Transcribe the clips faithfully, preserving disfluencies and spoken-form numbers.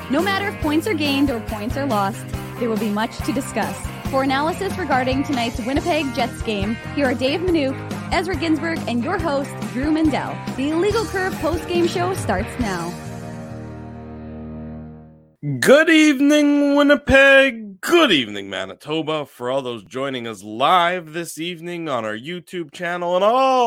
No matter if points are gained or points are lost, there will be much to discuss. For analysis regarding tonight's Winnipeg Jets game, here are Dave Manouk, Ezra Ginsburg, and your host, Drew Mandel. The Illegal Curve post-game show starts now. Good evening, Winnipeg. Good evening, Manitoba. For all those joining us live this evening on our YouTube channel and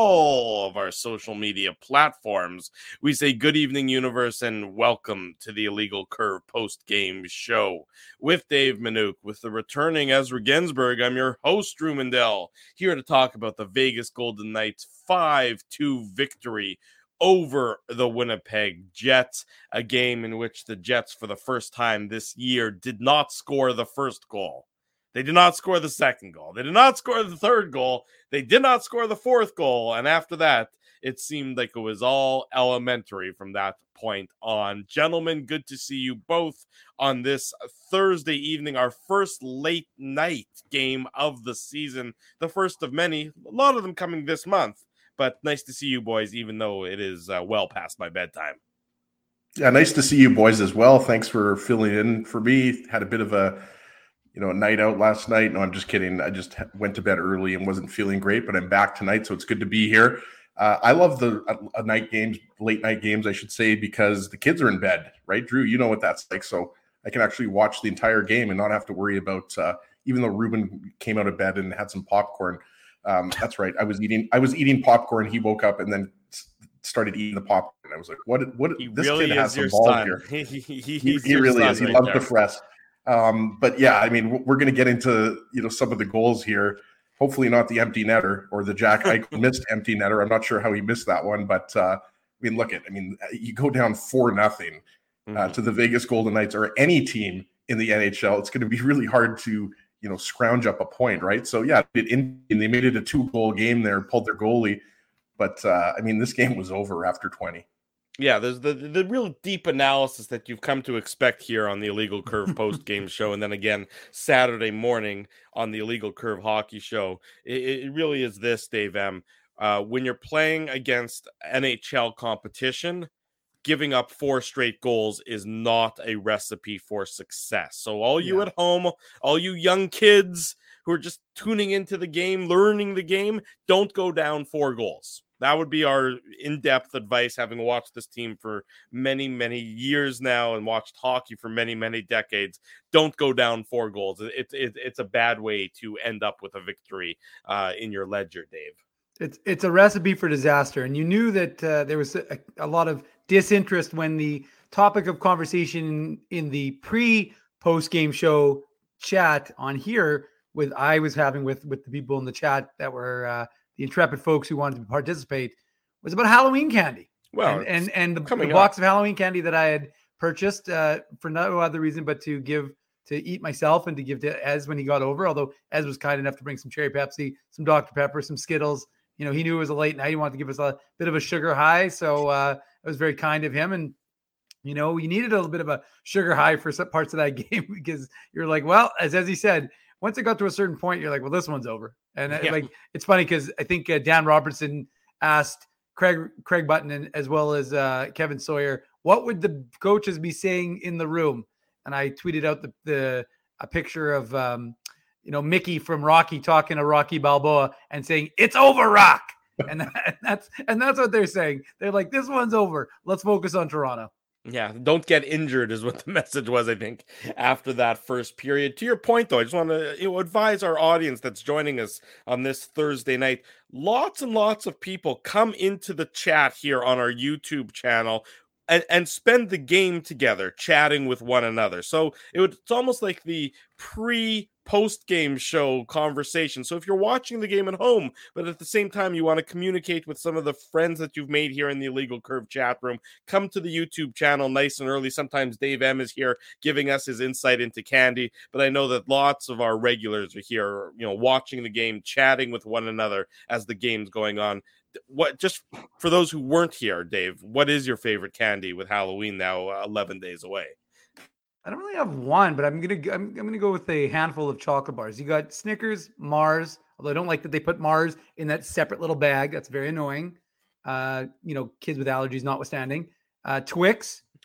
all of our social media platforms, we say good evening, universe, and welcome to the Illegal Curve post-game show with Dave Manouk, with the returning Ezra Ginsburg. I'm your host, Drew Mandel, here to talk about the Vegas Golden Knights five two victory over the Winnipeg Jets, a game in which the Jets, for the first time this year, did not score the first goal. They did not score the second goal. They did not score the third goal. They did not score the fourth goal. And after that, it seemed like it was all elementary from that point on. Gentlemen, good to see you both on this Thursday evening, our first late night game of the season, the first of many, a lot of them coming this month. But nice to see you boys, even though it is uh, well past my bedtime. Yeah, nice to see you boys as well. Thanks for filling in for me. Had a bit of a, you know, a night out last night. No, I'm just kidding. I just went to bed early and wasn't feeling great, but I'm back tonight, so it's good to be here. Uh, I love the uh, night games, late night games, I should say, because the kids are in bed, right, Drew? You know what that's like, so I can actually watch the entire game and not have to worry about, uh, even though Ruben came out of bed and had some popcorn. Um, that's right. I was eating. I was eating popcorn. He woke up and then started eating the popcorn. I was like, "What? What? He this really kid has is some balls son. here. He, he, he, he, he really is. He right loves there. to press." Um, but yeah, I mean, we're going to get into you know some of the goals here. Hopefully, not the empty netter or the Jack Eichel missed empty netter. I'm not sure how he missed that one, but uh, I mean, look at. I mean, you go down four nothing uh, mm-hmm. to the Vegas Golden Knights or any team in the N H L. It's going to be really hard to. you know, scrounge up a point, right? So, yeah, it, in, they made it a two-goal game there, pulled their goalie. But, uh, I mean, this game was over after twenty. Yeah, there's the, the real deep analysis that you've come to expect here on the Illegal Curve post-game show. And then again, Saturday morning on the Illegal Curve hockey show. It, it really is this, Dave M. Uh, when you're playing against N H L competition, giving up four straight goals is not a recipe for success. So all you yeah. at home, all you young kids who are just tuning into the game, learning the game, don't go down four goals. That would be our in-depth advice, having watched this team for many, many years now and watched hockey for many, many decades. Don't go down four goals. It's it, it's a bad way to end up with a victory uh, in your ledger, Dave. It's it's a recipe for disaster. And you knew that uh, there was a, a lot of disinterest when the topic of conversation in the pre-post-game show chat on here with I was having with, with the people in the chat that were uh, the intrepid folks who wanted to participate was about Halloween candy. Well, and and, and the, the box of Halloween candy that I had purchased uh, for no other reason but to give to eat myself and to give to Ez when he got over, although Ez was kind enough to bring some cherry Pepsi, some Doctor Pepper, some Skittles. You know, he knew it was a late night. He wanted to give us a bit of a sugar high. So uh, it was very kind of him. And, you know, you needed a little bit of a sugar high for some parts of that game because you're like, well, as, as he said, once it got to a certain point, you're like, well, this one's over. And yeah. like, it's funny because I think uh, Dan Robertson asked Craig, Craig Button and, as well as uh, Kevin Sawyer, what would the coaches be saying in the room? And I tweeted out the, the a picture of, um, you know, Mickey from Rocky talking to Rocky Balboa and saying, it's over, Rock. And, that, and that's and that's what they're saying. They're like, this one's over. Let's focus on Toronto. Yeah, don't get injured is what the message was, I think, after that first period. To your point, though, I just want to you know, advise our audience that's joining us on this Thursday night. Lots and lots of people come into the chat here on our YouTube channel and, and spend the game together, chatting with one another. So it would, it's almost like the pre- post-game show conversation. So if you're watching the game at home, but at the same time you want to communicate with some of the friends that you've made here in the Illegal Curve chat room, come to the YouTube channel nice and early. Sometimes Dave M is here giving us his insight into candy, but I know that lots of our regulars are here, you know, watching the game, chatting with one another as the game's going on. What, just for those who weren't here, Dave, what is your favorite candy with Halloween now uh, eleven days away? I don't really have one, but I'm gonna I'm, I'm gonna go with a handful of chocolate bars. You got Snickers, Mars, although I don't like that they put Mars in that separate little bag. That's very annoying. Uh, you know, kids with allergies notwithstanding. Uh, Twix,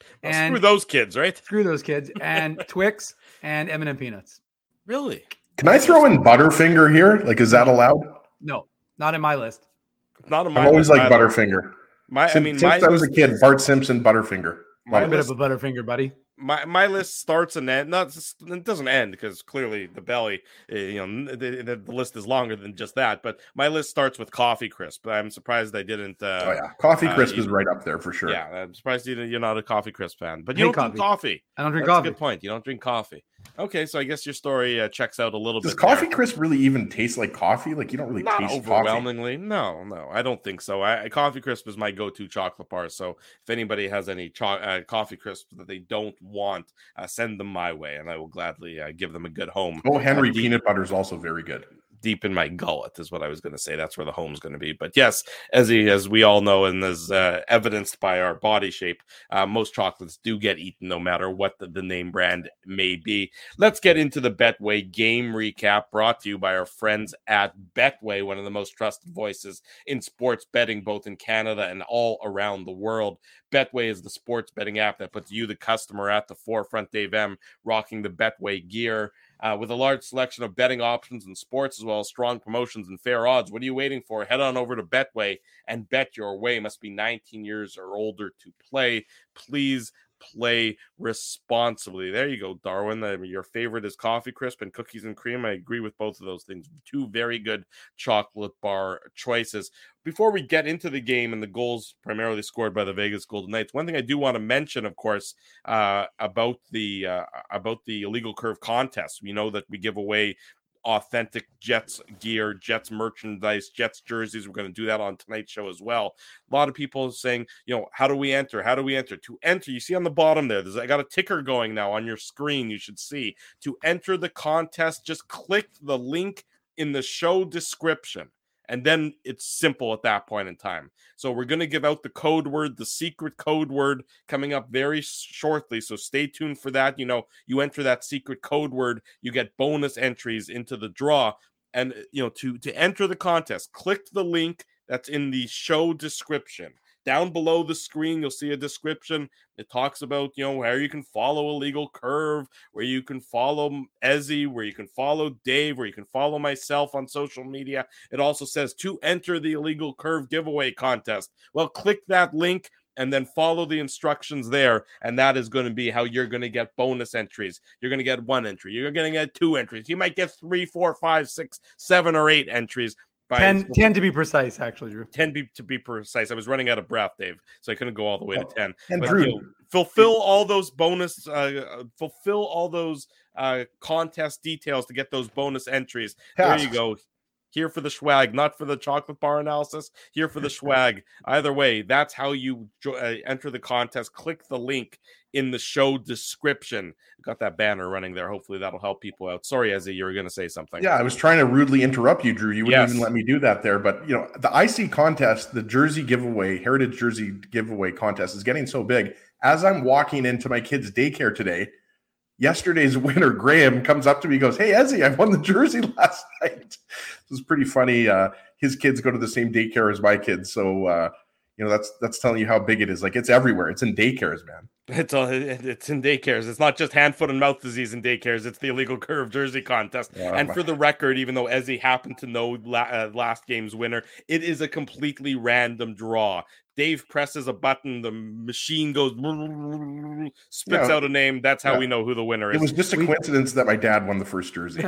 Well, and screw those kids, right? Screw those kids. And Twix and M and M peanuts. Really? Can I throw in Butterfinger here? Like, is that allowed? No, not in my list. Not in my I've always list liked either. Butterfinger. My, since, I mean, since my I was a list- kid, Bart Simpson, Butterfinger. My a bit list- of a Butterfinger, buddy. My my list starts and ends. Not it doesn't end because clearly the belly, uh, you know, the, the, the list is longer than just that. But my list starts with Coffee Crisp. I'm surprised I didn't. Uh, Oh yeah, Coffee uh, Crisp you- is right up there for sure. Yeah, I'm surprised you, you're not a Coffee Crisp fan. But I you hate don't drink coffee. I don't drink That's coffee. a good point. You don't drink coffee. Okay, so I guess your story uh, checks out a little Does bit. Coffee there. Crisp really even taste like coffee? Like you don't really Not taste coffee. overwhelmingly. No, no, I don't think so. I, Coffee Crisp is my go-to chocolate bar. So if anybody has any cho- uh, Coffee Crisp that they don't want, uh, send them my way, and I will gladly uh, give them a good home. Oh, Henry uh, deep, peanut butter is also very good. deep in my gullet is what I was going to say. That's where the home's going to be. But yes, as he, as we all know, and as uh, evidenced by our body shape, uh, most chocolates do get eaten, no matter what the, the name brand may be. Let's get into the Betway game recap, brought to you by our friends at Betway, one of the most trusted voices in sports betting, both in Canada and all around the world. Betway is the sports betting app that puts you, the customer, at the forefront. Dave M. rocking the Betway gear. Uh, with a large selection of betting options in sports, as well as strong promotions and fair odds. What are you waiting for? Head on over to Betway and bet your way. Must be nineteen years or older to play. Please play responsibly. There you go, Darwin. I mean, your favorite is Coffee Crisp and Cookies and Cream. I agree with both of those things. Two very good chocolate bar choices. Before we get into the game and the goals primarily scored by the Vegas Golden Knights, one thing I do want to mention, of course, uh, about the uh, about the Illegal Curve contest. We know that we give away authentic Jets gear, Jets merchandise, Jets jerseys. We're going to do that on tonight's show as well. A lot of people saying, you know, how do we enter? How do we enter? To enter, you see on the bottom there, there's I got a ticker going now on your screen. You should see. To enter the contest, just click the link in the show description. And then it's simple at that point in time. So we're going to give out the code word, the secret code word, coming up very shortly. So stay tuned for that. You know, you enter that secret code word, you get bonus entries into the draw. And, you know, to, to enter the contest, click the link that's in the show description. Down below the screen, you'll see a description. It talks about, you know, where you can follow Illegal Curve, where you can follow Ezzy, where you can follow Dave, where you can follow myself on social media. It also says to enter the Illegal Curve giveaway contest. Well, click that link and then follow the instructions there, and that is going to be how you're going to get bonus entries. You're going to get one entry. You're going to get two entries. You might get three, four, five, six, seven, or eight entries. ten, ten to be precise, actually, Drew. ten be, to be precise. I was running out of breath, Dave, so I couldn't go all the way to ten. And but, Drew, you know, fulfill all those bonus, uh, fulfill all those uh, contest details to get those bonus entries. Tasks. There you go. Here for the swag, not for the chocolate bar analysis. Here for the swag. Either way, that's how you jo- uh, enter the contest. Click the link in the show description. Got that banner running there. Hopefully that'll help people out. Sorry, Ezzy, you were going to say something. Yeah, I was trying to rudely interrupt you, Drew. You wouldn't Yes. even let me do that there. But, you know, the I C contest, the jersey giveaway, Heritage Jersey giveaway contest is getting so big. As I'm walking into my kid's daycare today, yesterday's winner, Graham, comes up to me and goes, "Hey, Ezzy, I won the jersey last night." It was pretty funny. Uh, his kids go to the same daycare as my kids. So, uh, you know, that's that's telling you how big it is. Like, it's everywhere. It's in daycares, man. It's all, it's in daycares. It's not just hand, foot, and mouth disease in daycares. It's the Illegal Curve jersey contest. Yeah, and my- for the record, even though Ezzy happened to know la- uh, last game's winner, it is a completely random draw. Dave presses a button, the machine goes, spits Yeah. out a name. That's how Yeah. we know who the winner is. It was just a coincidence that my dad won the first jersey.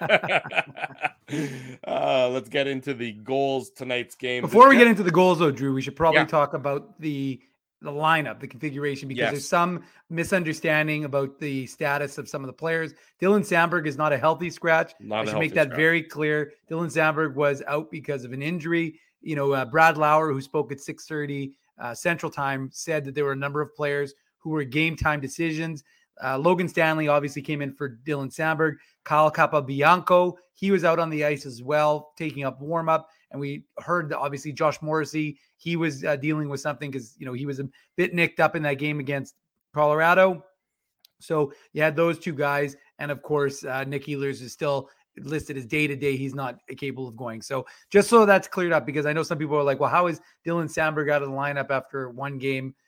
uh, let's get into the goals tonight's game. Before we get into the goals, though, Drew, we should probably Yeah. talk about the the lineup, the configuration, because Yes. there's some misunderstanding about the status of some of the players. Dylan Sandberg is not a healthy scratch. Not I a should healthy make that scratch. very clear. Dylan Sandberg was out because of an injury. You know, uh, Brad Lauer, who spoke at six thirty uh, Central Time, said that there were a number of players who were game time decisions. Uh, Logan Stanley obviously came in for Dylan Sandberg. Kyle Capabianco, he was out on the ice as well, taking up warm up. And we heard that obviously Josh Morrissey, he was uh, dealing with something because, you know, he was a bit nicked up in that game against Colorado. So you had those two guys. And of course, uh, Nick Ehlers is still listed as day to day. He's not capable of going. So just so that's cleared up, because I know some people are like, well, how is Dylan Sandberg out of the lineup after one game?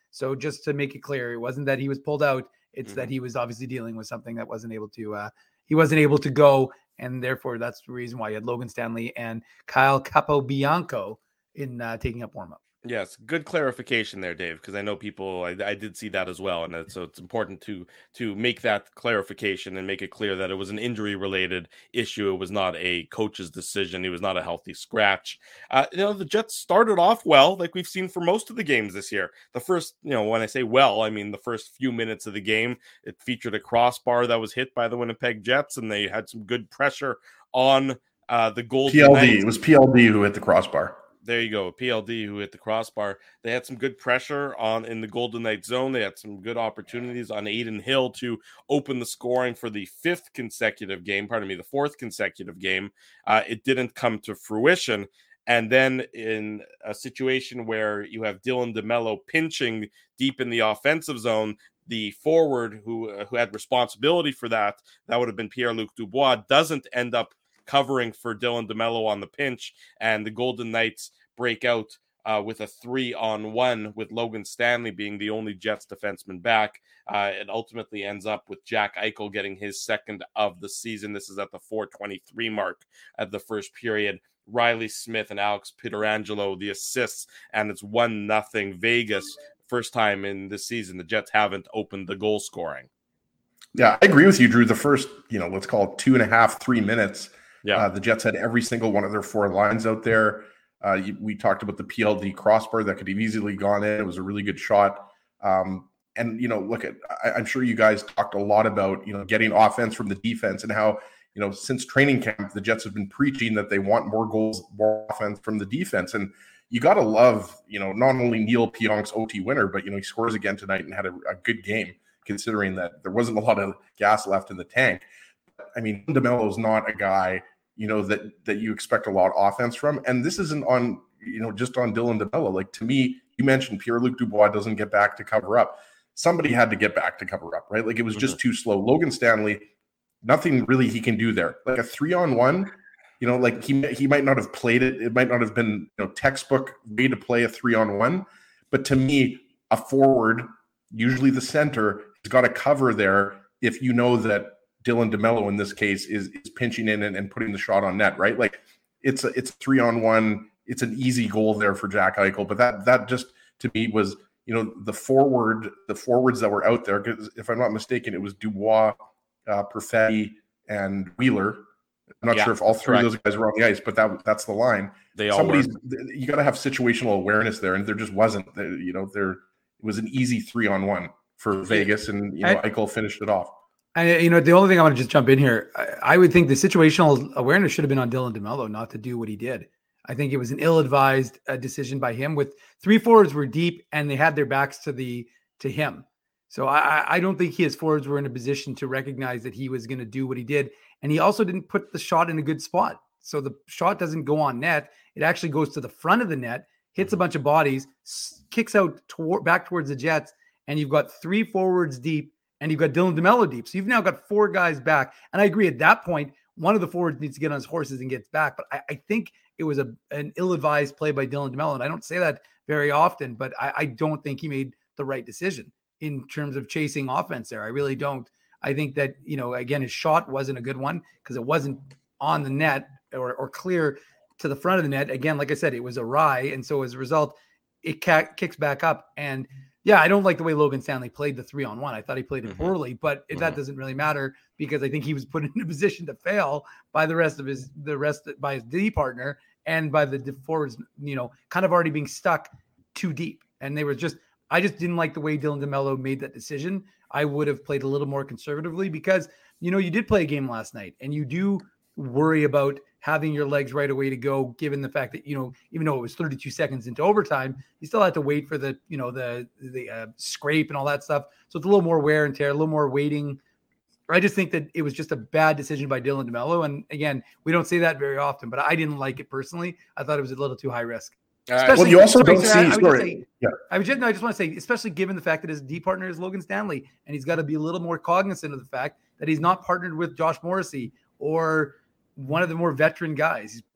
So just to make it clear, it wasn't that he was pulled out. It's Mm-hmm. that he was obviously dealing with something that wasn't able to, uh, he wasn't able to go. And therefore that's the reason why you had Logan Stanley and Kyle Capobianco in uh, taking up warm-up. Yes, good clarification there, Dave, because I know people, I, I did see that as well. And it, so it's important to to make that clarification and make it clear that it was an injury-related issue. It was not a coach's decision. It was not a healthy scratch. Uh, you know, the Jets started off well, like we've seen for most of the games this year. The first, you know, when I say well, I mean the first few minutes of the game, it featured a crossbar that was hit by the Winnipeg Jets, and they had some good pressure on uh, the Golden P L D. Knights. It was P L D who hit the crossbar. There you go, P L D who hit the crossbar. They had some good pressure on in the Golden Knights zone. They had some good opportunities on Adin Hill to open the scoring for the fifth consecutive game. Pardon me, the fourth consecutive game. Uh, it didn't come to fruition. And then in a situation where you have Dylan DeMello pinching deep in the offensive zone, the forward who uh, who had responsibility for that, that would have been Pierre-Luc Dubois, doesn't end up covering for Dylan DeMello on the pinch, and the Golden Knights break out uh, with a three-on-one with Logan Stanley being the only Jets defenseman back. Uh, it ultimately ends up with Jack Eichel getting his second of the season. This is at the four twenty-three mark at the first period. Riley Smith and Alex Pietrangelo, the assists, and it's one nothing Vegas. First time in this season the Jets haven't opened the goal scoring. Yeah, I agree with you, Drew. The first, you know, let's call it two and a half, three minutes. Yeah, uh, the Jets had every single one of their four lines out there. Uh, you, we talked about the P L D crossbar that could have easily gone in. It was a really good shot. Um, and, you know, look at, I, I'm sure you guys talked a lot about, you know, getting offense from the defense and how, you know, since training camp, the Jets have been preaching that they want more goals, more offense from the defense. And you got to love, you know, not only Neil Pionk's O T winner, but, you know, he scores again tonight and had a, a good game, considering that there wasn't a lot of gas left in the tank. I mean, DeMello is not a guy, you know, that that you expect a lot of offense from. And this isn't on, you know, just on Dylan DeMello. Like, to me, you mentioned Pierre-Luc Dubois doesn't get back to cover up. Somebody had to get back to cover up, right? Like, it was just mm-hmm. too slow. Logan Stanley, nothing really he can do there. Like a three-on-one, you know, like he he might not have played it. It might not have been, you know, textbook way to play a three-on-one. But to me, a forward, usually the center, has got to cover there if you know that Dylan DeMello in this case is is pinching in and, and putting the shot on net, right? Like it's a, it's three on one. It's an easy goal there for Jack Eichel, but that that just to me was, you know, the forward the forwards that were out there. Because if I'm not mistaken, it was Dubois, uh, Perfetti, and Wheeler. I'm not yeah, sure if all three correct. of those guys were on the ice, but that that's the line. They all Somebody's were. You got to have situational awareness there, and there just wasn't. You know, there it was an easy three on one for Vegas, and you know, I, Eichel finished it off. I, you know, the only thing I want to just jump in here, I, I would think the situational awareness should have been on Dylan DeMello not to do what he did. I think it was an ill-advised uh, decision by him. With three forwards were deep and they had their backs to the to him. So I, I don't think his forwards were in a position to recognize that he was going to do what he did. And he also didn't put the shot in a good spot. So the shot doesn't go on net. It actually goes to the front of the net, hits a bunch of bodies, kicks out toward, back towards the Jets, and you've got three forwards deep. And you've got Dylan DeMello deep. So you've now got four guys back. And I agree at that point, one of the forwards needs to get on his horses and gets back. But I, I think it was a an ill-advised play by Dylan DeMello. And I don't say that very often, but I, I don't think he made the right decision in terms of chasing offense there. I really don't. I think that, you know, again, his shot wasn't a good one because it wasn't on the net or, or clear to the front of the net. Again, like I said, it was awry. And so as a result, it ca- kicks back up. And yeah, I don't like the way Logan Stanley played the three on one. I thought he played it mm-hmm. poorly, but mm-hmm. that doesn't really matter because I think he was put in a position to fail by the rest of his, the rest by his D partner and by the forwards, you know, kind of already being stuck too deep. And they were just, I just didn't like the way Dylan DeMello made that decision. I would have played a little more conservatively because, you know, you did play a game last night and you do worry about having your legs right away to go, given the fact that, you know, even though it was thirty-two seconds into overtime, you still had to wait for the, you know, the, the uh, scrape and all that stuff. So it's a little more wear and tear, a little more waiting. I just think that it was just a bad decision by Dylan DeMello. And again, we don't say that very often, but I didn't like it personally. I thought it was a little too high risk. Uh, well, you also don't see, I, I sorry. Say, yeah. I would just, no, I just want to say, especially given the fact that his D partner is Logan Stanley, and he's got to be a little more cognizant of the fact that he's not partnered with Josh Morrissey or one of the more veteran guys. He's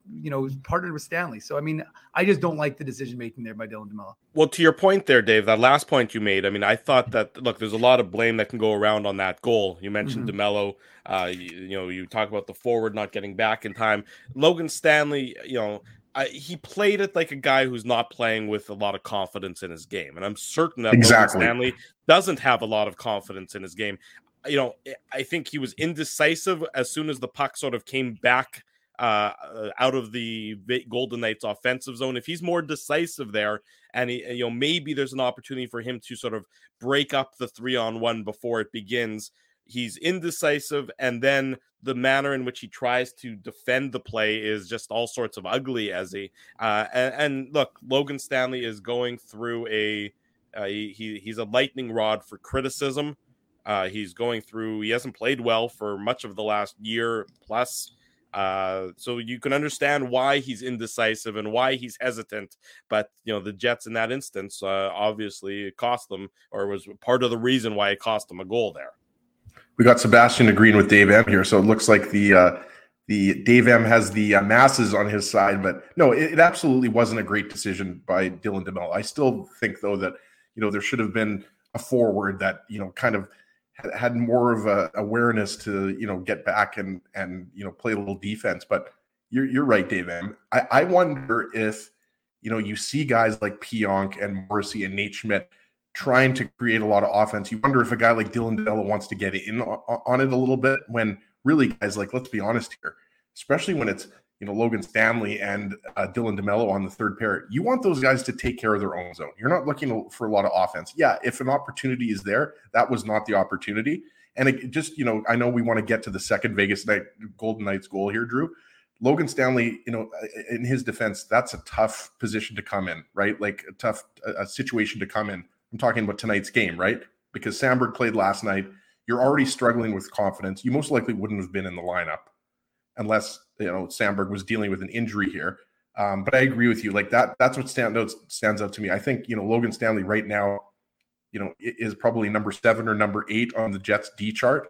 you know, partnered with Stanley. So, I mean, I just don't like the decision making there by Dylan DeMello. Well, to your point there, Dave, that last point you made, I mean, I thought that, look, there's a lot of blame that can go around on that goal. You mentioned mm-hmm. DeMello, uh, you, you know, you talk about the forward not getting back in time. Logan Stanley, you know, I, he played it like a guy who's not playing with a lot of confidence in his game. And I'm certain that exactly. Logan Stanley doesn't have a lot of confidence in his game. You know, I think he was indecisive as soon as the puck sort of came back uh, out of the Golden Knights offensive zone. If he's more decisive there, and he, you know, maybe there's an opportunity for him to sort of break up the three on one before it begins. He's indecisive, and then the manner in which he tries to defend the play is just all sorts of ugly as he uh, and, and look, Logan Stanley is going through a uh, he he's a lightning rod for criticism. Uh, he's going through, he hasn't played well for much of the last year plus. Uh, so you can understand why he's indecisive and why he's hesitant. But, you know, the Jets in that instance, uh, obviously it cost them, or was part of the reason why it cost them a goal there. We got Sebastian agreeing with Dave M here. So it looks like the, uh, the Dave M has the uh, masses on his side, but no, it, it absolutely wasn't a great decision by Dylan DeMello. I still think though that, you know, there should have been a forward that, you know, kind of had more of a awareness to, you know, get back and, and, you know, play a little defense. But you're, you're right, Dave M. I, I wonder if, you know, you see guys like Pionk and Morrissey and Nate Schmidt trying to create a lot of offense. You wonder if a guy like Dylan DeMello wants to get in on, on it a little bit, when really guys, like, let's be honest here, especially when it's, you know, Logan Stanley and uh, Dylan DeMello on the third pair, you want those guys to take care of their own zone. You're not looking for a lot of offense. Yeah, if an opportunity is there, that was not the opportunity. And it just, you know, I know we want to get to the second Vegas Night Golden Knights goal here, Drew. Logan Stanley, you know, in his defense, that's a tough position to come in, right? Like a tough a situation to come in. I'm talking about tonight's game, right? Because Samberg played last night. You're already struggling with confidence. You most likely wouldn't have been in the lineup unless, you know, Samberg was dealing with an injury here. Um, but I agree with you. Like that, that's what stand out, stands out to me. I think, you know, Logan Stanley right now, you know, is probably number seven or number eight on the Jets D chart.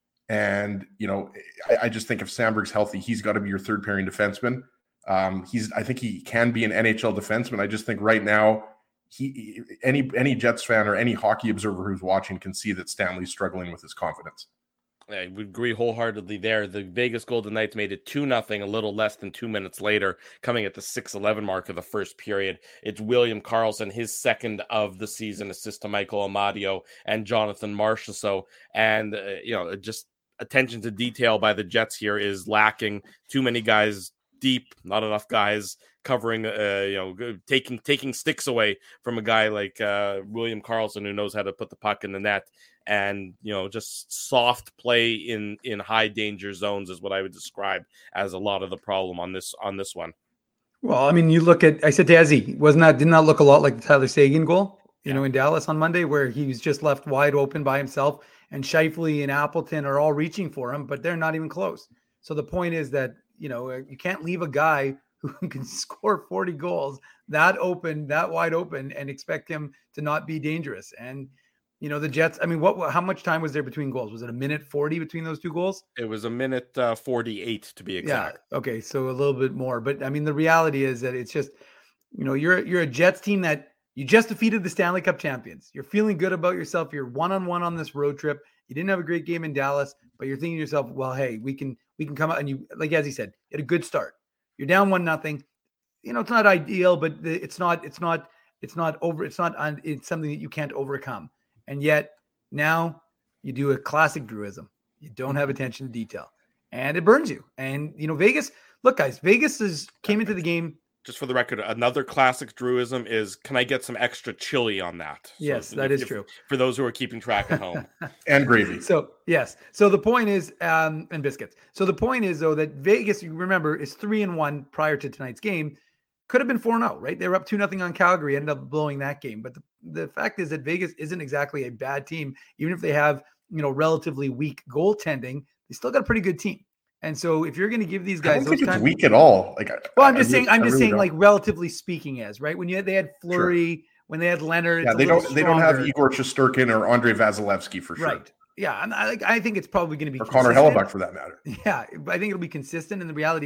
And, you know, I, I just think if Samberg's healthy, he's got to be your third pairing defenseman. Um, he's, I think he can be an N H L defenseman. I just think right now, he, any, any Jets fan or any hockey observer who's watching can see that Stanley's struggling with his confidence. I would agree wholeheartedly there. The Vegas Golden Knights made it two nothing a little less than two minutes later, coming at the six eleven mark of the first period. It's William Karlsson, his second of the season, assist to Michael Amadio and Jonathan Marchessault. And, uh, you know, just attention to detail by the Jets here is lacking. Too many guys deep, not enough guys covering, uh, you know, taking taking sticks away from a guy like uh, William Karlsson, who knows how to put the puck in the net. And, you know, just soft play in, in high danger zones is what I would describe as a lot of the problem on this on this one. Well, I mean, you look at, I said to Ezzy, wasn't that, did not look a lot like the Tyler Seguin goal, you yeah. know, in Dallas on Monday, where he was just left wide open by himself, and Scheifele and Appleton are all reaching for him, but they're not even close. So the point is that, you know, you can't leave a guy who can score forty goals that open, that wide open, and expect him to not be dangerous. And, you know, the Jets, I mean, what, how much time was there between goals? Was it a minute forty between those two goals? It was a minute uh, forty-eight to be exact. Yeah. Okay. So a little bit more, but I mean, the reality is that it's just, you know, you're, you're a Jets team that you just defeated the Stanley Cup champions. You're feeling good about yourself. You're one-on-one on this road trip. You didn't have a great game in Dallas, but you're thinking to yourself, well, hey, we can, we can come out, and you, like, as he said, you had a good start. You're down one, nothing. You know, it's not ideal, but it's not, it's not, it's not over. It's not, it's something that you can't overcome. And yet now you do a classic Drewism. You don't have attention to detail, and it burns you. And, you know, Vegas, look, guys, Vegas is came into the game. Just for the record, another classic Drewism is, can I get some extra chili on that? Yes, so that if, is true. For those who are keeping track at home. And gravy. So, yes. So the point is, um, and biscuits. So the point is, though, that Vegas, you remember, is three and one prior to tonight's game. Could have been four and oh, right? They were up two nothing on Calgary, ended up blowing that game. But the, the fact is that Vegas isn't exactly a bad team. Even if they have, you know, relatively weak goaltending, they still got a pretty good team. And so if you're going to give these guys, I don't those think kind it's weak at all. Like, well, I'm just I saying, really, I'm just really saying, don't. like, relatively speaking, as right when you had, they had Fleury, sure. when they had Leonard, yeah, they don't, they don't have Igor Shesterkin or Andre Vasilevsky for sure. Right. Yeah, and I, I think it's probably going to be or Connor Hellebuyck for that matter. Yeah, I think it'll be consistent. And the reality is,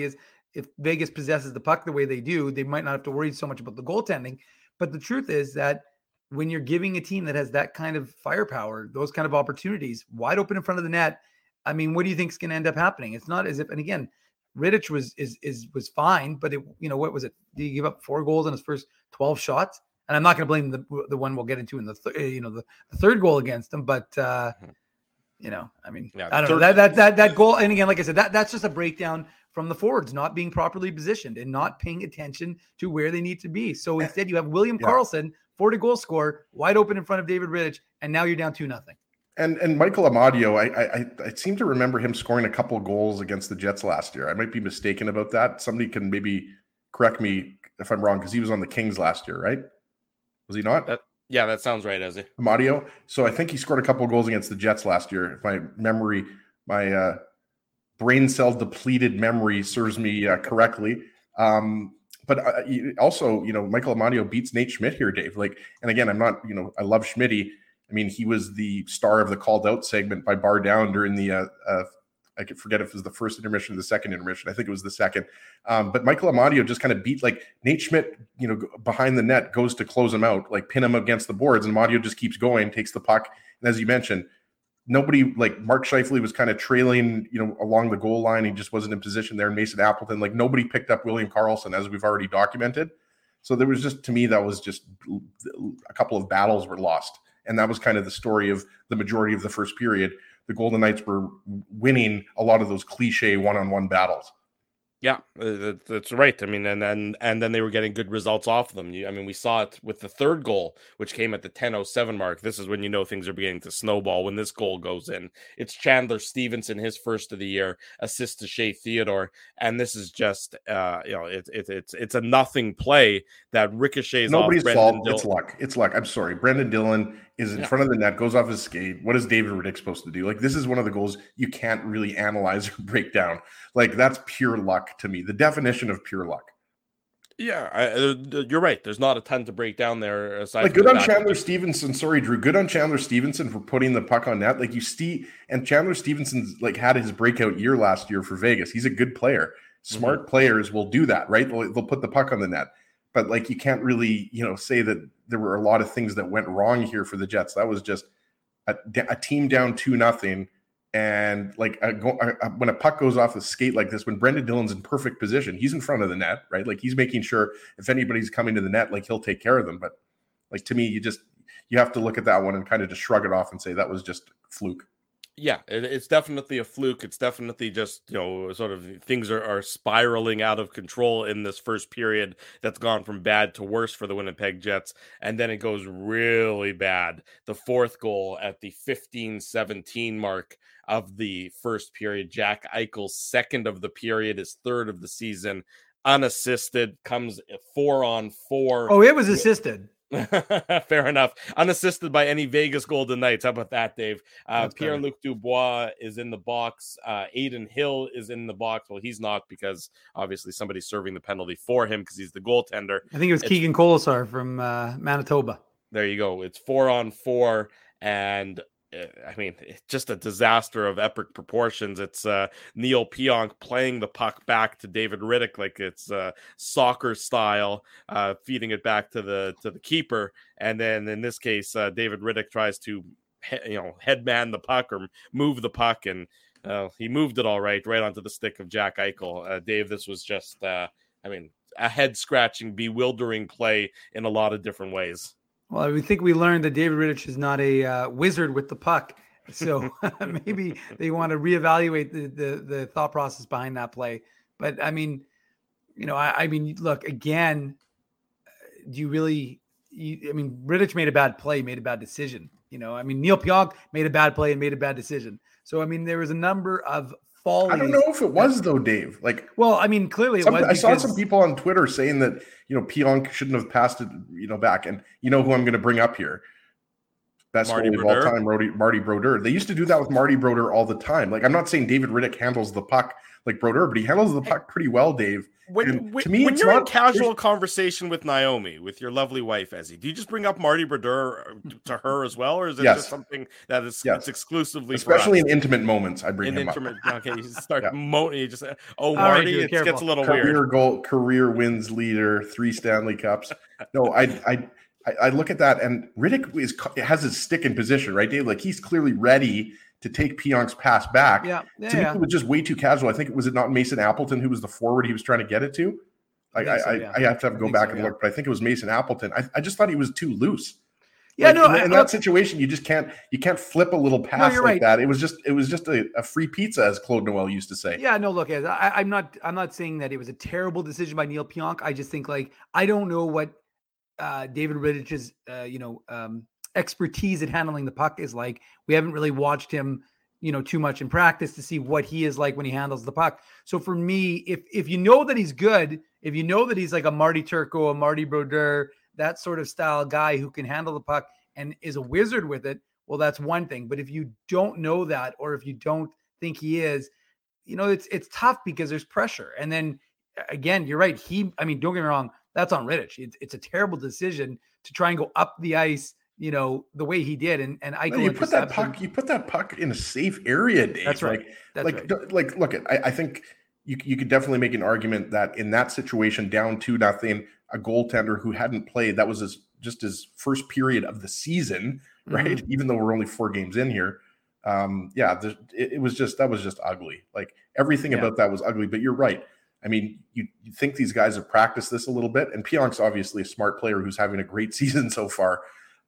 if Vegas possesses the puck the way they do, they might not have to worry so much about the goaltending. But the truth is that when you're giving a team that has that kind of firepower, those kind of opportunities wide open in front of the net, I mean, what do you think is going to end up happening? It's not as if, and again, Rittich was is is was fine, but it, you know, what was it? Did he give up four goals in his first twelve shots? And I'm not going to blame the the one we'll get into in the th- you know the, the third goal against him, but uh, you know, I mean, yeah, I don't third- know that that that that goal. And again, like I said, that that's just a breakdown from the forwards not being properly positioned and not paying attention to where they need to be. So instead, you have William yeah. Karlsson, forty goal scorer, wide open in front of David Rittich, and now you're down two nothing. And and Michael Amadio, I, I I seem to remember him scoring a couple of goals against the Jets last year. I might be mistaken about that. Somebody can maybe correct me if I'm wrong, because he was on the Kings last year, right? Was he not? That, yeah, that sounds right, Ezzy. Amadio. So I think he scored a couple of goals against the Jets last year. If my memory, my uh, brain cell depleted memory serves me uh, correctly. Um, but uh, also, you know, Michael Amadio beats Nate Schmidt here, Dave. Like, and again, I'm not, you know, I love Schmitty. I mean, he was the star of the called out segment by Bar Down during the, uh, uh, I could forget if it was the first intermission or the second intermission. I think it was the second. Um, but Michael Amadio just kind of beat, like, Nate Schmidt, you know, behind the net, goes to close him out, like pin him against the boards, and Amadio just keeps going, takes the puck. And as you mentioned, nobody, like Mark Scheifele was kind of trailing, you know, along the goal line. He just wasn't in position there. And Mason Appleton, like, nobody picked up William Karlsson, as we've already documented. So there was just, to me, that was just a couple of battles were lost. And that was kind of the story of the majority of the first period. The Golden Knights were winning a lot of those cliche one-on-one battles. Yeah, that's right. I mean, and then and then they were getting good results off them. I mean, we saw it with the third goal, which came at the ten oh seven mark. This is when you know things are beginning to snowball. When this goal goes in, it's Chandler Stevenson, his first of the year, assist to Shea Theodore, and this is just, uh, you know, it's it, it's it's a nothing play that ricochets Nobody's off fault. Brendan It's luck. It's luck. I'm sorry, Brendan Dillon is in yeah. front of the net, goes off his skate. What is David Rittich supposed to do? Like, this is one of the goals you can't really analyze or break down. Like, that's pure luck to me. The definition of pure luck. Yeah, I, uh, you're right. There's not a ton to break down there. Aside like, from good on that. Chandler Stevenson. Sorry, Drew. Good on Chandler Stevenson for putting the puck on net. Like, you see, and Chandler Stevenson's like had his breakout year last year for Vegas. He's a good player. Smart mm-hmm. players will do that, right? They'll, they'll put the puck on the net. But, like, you can't really, you know, say that there were a lot of things that went wrong here for the Jets. That was just a, a team down two nothing. And, like, a, a, when a puck goes off the skate like this, when Brendan Dillon's in perfect position, he's in front of the net, right? Like, he's making sure if anybody's coming to the net, like, he'll take care of them. But, like, to me, you just, you have to look at that one and kind of just shrug it off and say that was just fluke. Yeah, it, it's definitely a fluke. It's definitely just, you know, sort of things are, are spiraling out of control in this first period that's gone from bad to worse for the Winnipeg Jets. And then it goes really bad. The fourth goal at the fifteen seventeen mark of the first period. Jack Eichel's second of the period, his third of the season, unassisted, comes four on four. Oh, it was assisted. Fair enough. Unassisted by any Vegas Golden Knights. How about that, Dave? Uh, Pierre-Luc Dubois is in the box. Uh, Aiden Hill is in the box. Well, he's not, because obviously somebody's serving the penalty for him because he's the goaltender. I think it was it's, Keegan Colasar from uh, Manitoba. There you go. It's four on four, and I mean, it's just a disaster of epic proportions. It's uh, Neil Pionk playing the puck back to David Rittich like it's uh, soccer style, uh, feeding it back to the to the keeper. And then in this case, uh, David Rittich tries to, he- you know, headman the puck or move the puck, and uh, he moved it all right, right onto the stick of Jack Eichel. Uh, Dave, this was just, uh, I mean, a head-scratching, bewildering play in a lot of different ways. Well, I think we learned that David Rittich is not a uh, wizard with the puck. So maybe they want to reevaluate the, the the thought process behind that play. But, I mean, you know, I, I mean, look, again, do you really you, – I mean, Rittich made a bad play, made a bad decision. You know, I mean, Neil Pionk made a bad play and made a bad decision. So, I mean, there was a number of – I don't know if it was, though, Dave. Like, well, I mean, clearly it some, was. I saw some people on Twitter saying that, you know, Pionk shouldn't have passed it, you know, back. And you know who I'm going to bring up here? best Marty goalie of all time, Marty, Marty Brodeur. They used to do that with Marty Brodeur all the time. Like, I'm not saying David Rittich handles the puck like Brodeur, but he handles the puck pretty well, Dave. When, when, to me, when it's you're not, in casual conversation with Naomi, with your lovely wife, Ezzy, do you just bring up Marty Brodeur to her as well, or is it yes. just something that is yes. it's exclusively especially for us? in intimate moments? I bring in him intimate, up. Okay, you start yeah. moaning. You just oh All Marty, right, it gets a little career weird. Goal, career wins leader, three Stanley Cups. No, I I I look at that, and Rittich is has his stick in position, right, Dave? Like, he's clearly ready to take Pionk's pass back. Yeah, yeah to me, yeah. it was just way too casual. I think it was it not Mason Appleton who was the forward he was trying to get it to. I I, so, yeah. I, I have to have go back so, and yeah. look, but I think it was Mason Appleton. I, I just thought he was too loose. Yeah, like, no, in, I, in that situation, you just can't you can't flip a little pass no, like right. that. It was just it was just a, a free pizza, as Claude Noel used to say. Yeah, no, look, I, I'm not I'm not saying that it was a terrible decision by Neil Pionk. I just think, like, I don't know what uh, David Rittich's uh, you know um, expertise at handling the puck is like. We haven't really watched him, you know, too much in practice to see what he is like when he handles the puck. So for me, if if you know that he's good, if you know that he's like a Marty Turco, a Marty Brodeur, that sort of style guy who can handle the puck and is a wizard with it, well, that's one thing. But if you don't know that, or if you don't think he is, you know, it's it's tough because there's pressure. And then again, you're right. He, I mean, don't get me wrong, that's on Rittich. It's, it's a terrible decision to try and go up the ice, you know, the way he did. And and I no, you put that puck, you put that puck in a safe area, Dave. That's right. Like, that's like, right. like, look, I, I think you you could definitely make an argument that in that situation, down two nothing, a goaltender who hadn't played, that was his just his first period of the season, right? Mm-hmm. Even though we're only four games in here. Um, yeah, the, it, it was just, that was just ugly. Like, everything yeah. about that was ugly, but you're right. I mean, you, you think these guys have practiced this a little bit, and Pionk's obviously a smart player who's having a great season so far.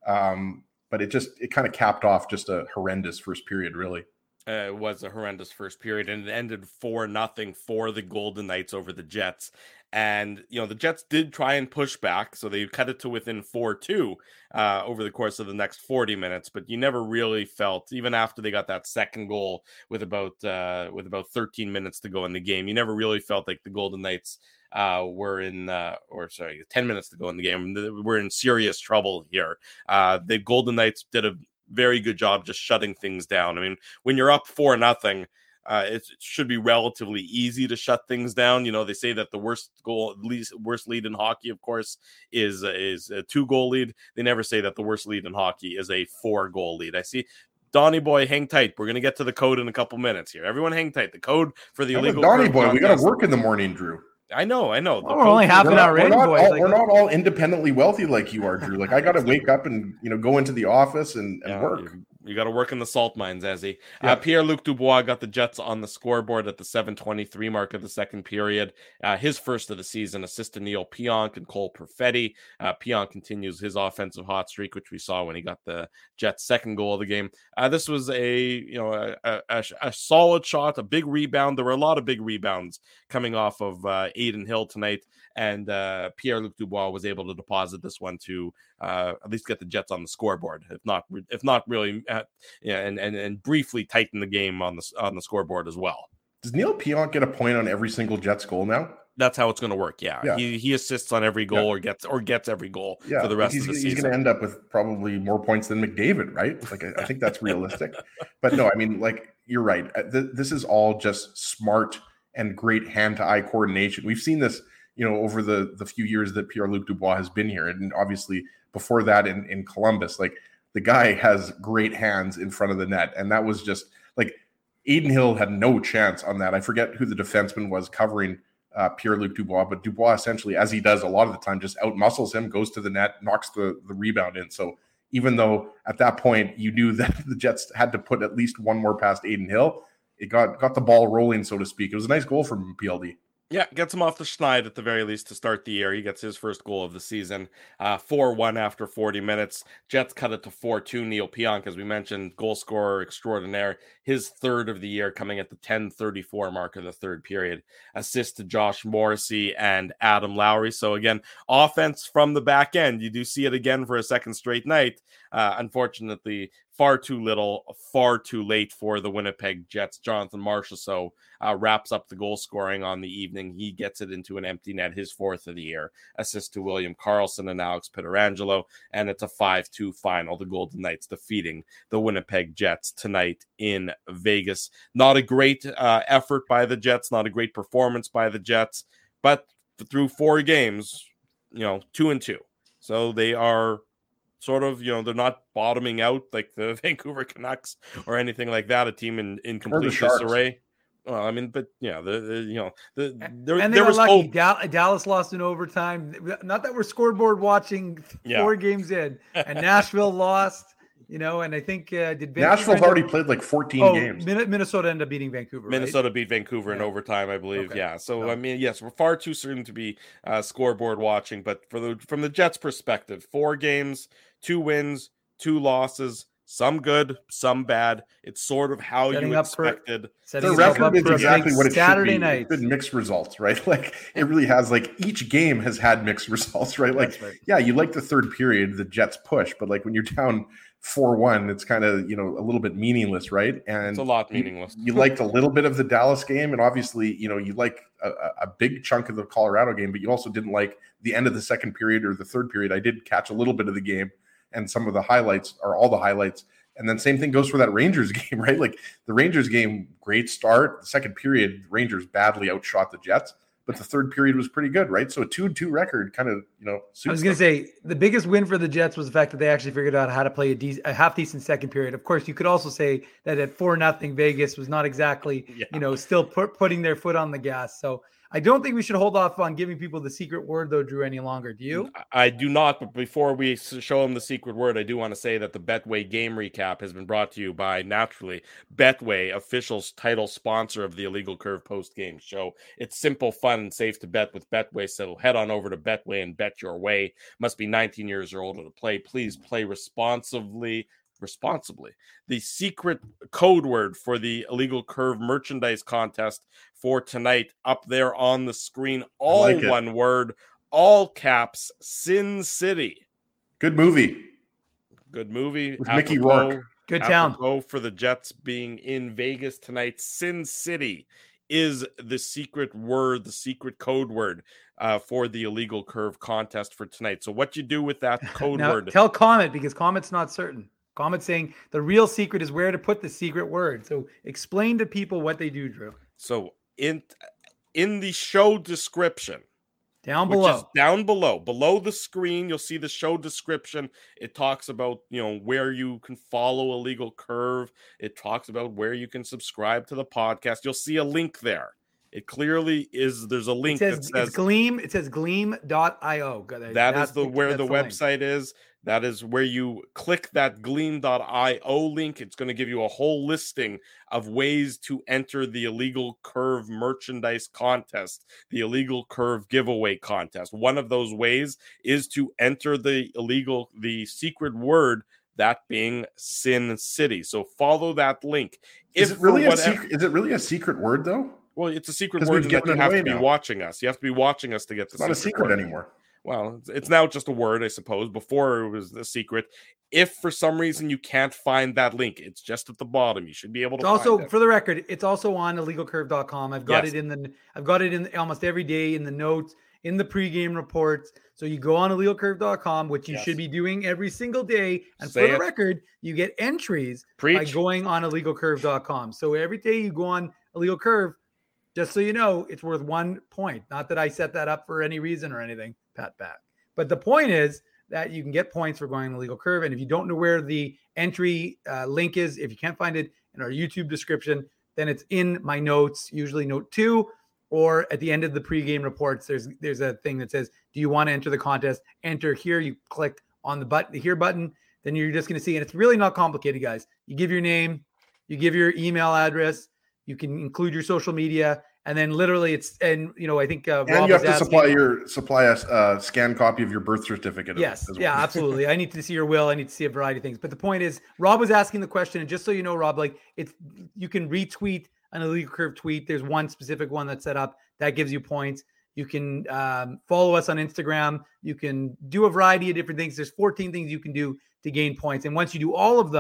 Um, but it just, it kind of capped off just a horrendous first period, really. Uh, it was a horrendous first period, and it ended four nothing for the Golden Knights over the Jets. And, you know, the Jets did try and push back, so they cut it to within four two uh, over the course of the next forty minutes. But you never really felt, even after they got that second goal with about uh, with about thirteen minutes to go in the game, you never really felt like the Golden Knights uh, were in, uh, or sorry, ten minutes to go in the game. We're in serious trouble here. Uh, the Golden Knights did a very good job just shutting things down. I mean, when you're up four nothing. Uh, it, it should be relatively easy to shut things down. You know, they say that the worst goal, least worst lead in hockey, of course, is is a two goal lead. They never say that the worst lead in hockey is a four goal lead. I see. Donnie boy, hang tight. We're gonna get to the code in a couple minutes here. Everyone, hang tight. The code for the illegal. Donnie boy, we got to work in the morning, Drew. I know, I know. Oh, we're only half an hour in, we're, boys. All, like, we're not all independently wealthy like you are, Drew. Like, I got to wake up and, you know, go into the office and, and yeah, work. You, you got to work in the salt mines, Ezzy. Yeah. Uh, Pierre-Luc Dubois got the Jets on the scoreboard at the seven twenty-three mark of the second period. Uh, his first of the season, assist to Neil Pionk and Cole Perfetti. Uh, Pionk continues his offensive hot streak, which we saw when he got the Jets' second goal of the game. Uh, this was a, you know, a, a, a solid shot, a big rebound. There were a lot of big rebounds coming off of uh, Adin Hill tonight. And uh, Pierre-Luc Dubois was able to deposit this one to uh, at least get the Jets on the scoreboard, if not, if not really, uh, yeah, and, and and briefly tighten the game on the on the scoreboard as well. Does Neil Pionk get a point on every single Jets goal now? That's how it's going to work. Yeah. yeah, he he assists on every goal yeah. or gets or gets every goal yeah. for the rest he's, of the he's season. He's going to end up with probably more points than McDavid, right? Like, I, I think that's realistic. But no, I mean, like, you're right. This is all just smart and great hand-to-eye coordination. We've seen this, you know, over the, the few years that Pierre-Luc Dubois has been here. And obviously before that in, in Columbus, like, the guy has great hands in front of the net. And that was just like, Adin Hill had no chance on that. I forget who the defenseman was covering uh, Pierre-Luc Dubois, but Dubois essentially, as he does a lot of the time, just outmuscles him, goes to the net, knocks the, the rebound in. So even though at that point you knew that the Jets had to put at least one more past Adin Hill, it got, got the ball rolling, so to speak. It was a nice goal from P L D. Yeah, gets him off the schneid at the very least to start the year. He gets his first goal of the season, uh, four one after forty minutes. Jets cut it to four two. Neil Pionk, as we mentioned, goal scorer extraordinaire. His third of the year coming at the ten thirty-four mark of the third period. Assist to Josh Morrissey and Adam Lowry. So again, offense from the back end. You do see it again for a second straight night. Uh, unfortunately, far too little, far too late for the Winnipeg Jets. Jonathan Marchessault uh, wraps up the goal scoring on the evening. He gets it into an empty net, his fourth of the year. Assist to William Karlsson and Alex Pietrangelo, and it's a five two final. The Golden Knights defeating the Winnipeg Jets tonight in Vegas. Not a great uh, effort by the Jets, not a great performance by the Jets, but through four games, you know, two and two. So they are sort of, you know, they're not bottoming out like the Vancouver Canucks or anything like that, a team in, in complete disarray. Well, I mean, but yeah, the, the you know, the there, and they there were was lucky. hope. Dal- Dallas lost in overtime. Not that we're scoreboard watching four yeah. games in, and Nashville lost. You know, and I think uh, did Vancouver Nashville's already up, played like fourteen oh, games. Minnesota ended up beating Vancouver. Minnesota right? beat Vancouver yeah. in overtime, I believe. Okay. Yeah. So oh. I mean, yes, we're far too soon to be uh, scoreboard watching. But for the from the Jets' perspective, four games, two wins, two losses, some good, some bad. It's sort of how setting you expected. For, the record is exactly what it Saturday should be. Night. It's been mixed results, right? Like it really has. Like each game has had mixed results, right? Like right. yeah, you like the third period, the Jets push, but like when you're down four one, it's kind of, you know, a little bit meaningless, right? And it's a lot meaningless. You, you liked a little bit of the Dallas game, and obviously, you know, you like a, a big chunk of the Colorado game, but you also didn't like the end of the second period or the third period. I did catch a little bit of the game, and some of the highlights are all the highlights. And then same thing goes for that Rangers game, right? Like the Rangers game, great start. The second period, Rangers badly outshot the Jets, but the third period was pretty good, right? So a two and two record kind of, you know, I was going to say the biggest win for the Jets was the fact that they actually figured out how to play a, de- a half decent second period. Of course, you could also say that at four nothing Vegas was not exactly, yeah. you know, still put, putting their foot on the gas. So I don't think we should hold off on giving people the secret word, though, Drew, any longer. Do you? I do not. But before we show them the secret word, I do want to say that the Betway game recap has been brought to you by, naturally, Betway, official title sponsor of the Illegal Curve post-game show. It's simple, fun, and safe to bet with Betway, so head on over to Betway and bet your way. Must be nineteen years or older to play. Please play responsibly. responsibly. The secret code word for the Illegal Curve merchandise contest for tonight up there on the screen, all like one word, all caps, Sin City. Good movie. Good movie. With Mickey Rourke. Good town. Go for the Jets being in Vegas tonight. Sin City is the secret word, the secret code word uh, for the Illegal Curve contest for tonight. So what you do with that code now, word? Tell Comet, because Comet's not certain. Comment saying the real secret is where to put the secret word. So explain to people what they do, Drew. So in in the show description, down below, down below, below the screen, you'll see the show description. It talks about, you know, where you can follow Illegal Curve. It talks about where you can subscribe to the podcast. You'll see a link there. It clearly is. There's a link it says, that says it's Gleam. It says gleam dot io. That that's is the where the, the website link. is. That is where you click that gleam dot io link. It's going to give you a whole listing of ways to enter the Illegal Curve merchandise contest, the Illegal Curve giveaway contest. One of those ways is to enter the illegal, the secret word, that being Sin City. So follow that link. Is if it really a secret, is it really a secret word though? Well, it's a secret word that you have to be now. watching us. You have to be watching us to get the it's not a secret word. anymore. Well, it's now just a word, I suppose. Before it was a secret. If for some reason you can't find that link, it's just at the bottom. You should be able to. It's also, find it. For the record, it's also on illegal curve dot com. I've got yes. it in the. I've got it in almost every day in the notes, in the pregame reports. So you go on illegal curve dot com, which you yes. should be doing every single day. And Say for the it. record, you get entries Preach. by going on illegal curve dot com. So every day you go on Illegal Curve, just so you know, it's worth one point. Not that I set that up for any reason or anything. Pat back. But the point is that you can get points for going Illegal Curve. And if you don't know where the entry uh, link is, if you can't find it in our YouTube description, then it's in my notes, usually note two, or at the end of the pregame reports, there's there's a thing that says, do you want to enter the contest? Enter here. You click on the button, the here button, then you're just going to see, and it's really not complicated, guys. You give your name, you give your email address, you can include your social media, and then literally it's, and you know, I think uh, and Rob you have to asking, supply your supply a uh, scanned copy of your birth certificate. Yes, as well. Yeah, absolutely. I need to see your will. I need to see a variety of things. But the point is, Rob was asking the question, and just so you know, Rob, like it's you can retweet an Illegal Curve tweet. There's one specific one that's set up that gives you points. You can um, follow us on Instagram. You can do a variety of different things. There's fourteen things you can do to gain points, and once you do all of them,